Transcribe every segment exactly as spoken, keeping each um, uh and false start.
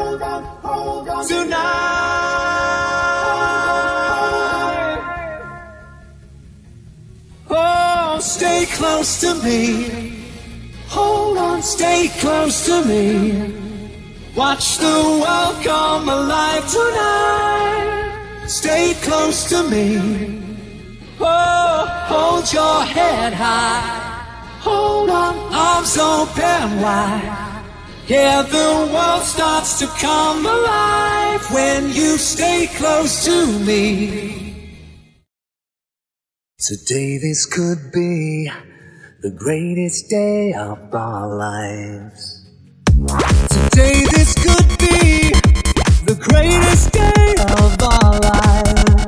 tonight. Oh, stay close to me. Hold on, stay close to me. Watch the world come alive tonight. Stay close to me. Oh, hold your head high. Hold on, arms open wide. Yeah, the world starts to come alive when you stay close to me. Today this could be the greatest day of our lives. Today this could be the greatest day of our lives.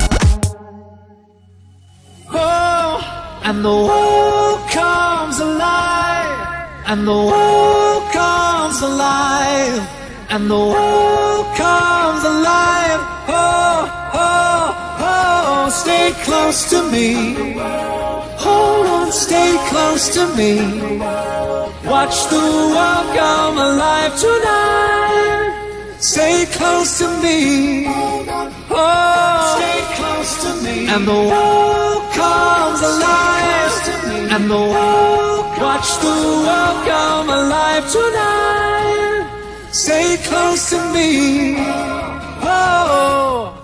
Oh, and the world comes alive, and the world comes alive, and the world comes alive. Oh, oh, oh, stay close to me. Hold on, stay close to me. Watch the world come alive tonight. Stay close to me. Oh, stay close to me. And the world comes alive. And the world, watch the world come alive tonight. Stay close to me. Oh.